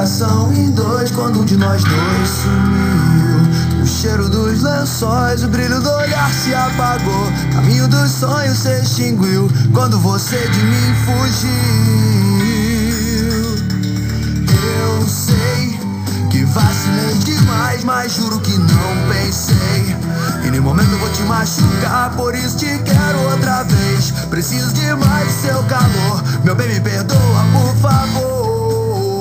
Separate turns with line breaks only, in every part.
coração em dois quando um de nós dois sumiu. O cheiro dos lençóis, o brilho do olhar se apagou. Caminho dos sonhos se extinguiu quando você de mim fugiu. Eu sei que vacilei demais, mas juro que não pensei. E nem momento eu vou te machucar, por isso te quero outra vez. Preciso demais do seu calor, meu bem, me perdoa, por favor.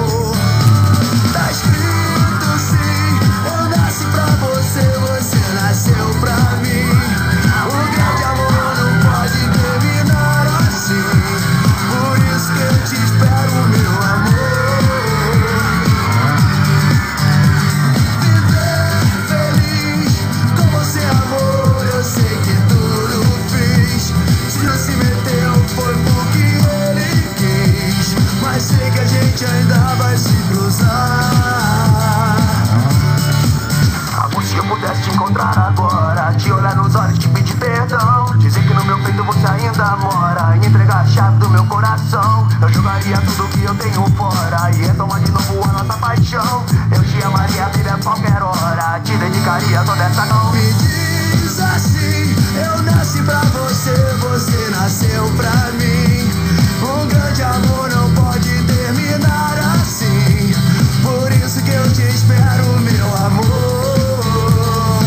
Tá escrito sim, eu nasci pra você, você nasceu pra mim. O grande amor não pode terminar assim, por isso que eu te espero, meu amor. Mas sei que a gente ainda vai se cruzar. Amor, se eu pudesse te encontrar agora, te olhar nos olhos, te pedir perdão, dizer que no meu peito você ainda mora, e entregar a chave do meu coração. Eu jogaria tudo que eu tenho fora e retomar de novo a nossa paixão. Eu te amaria a vida a qualquer hora, te dedicaria toda essa noite. Me diz assim, eu nasci pra você, você nasceu pra mim. Um grande amor não pode terminar assim, por isso que eu te espero, meu amor.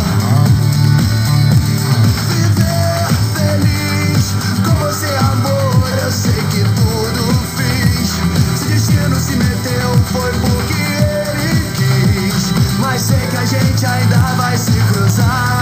Viver feliz com você, amor, eu sei que tudo fiz. Se o destino se meteu foi porque ele quis, mas sei que a gente ainda vai se cruzar.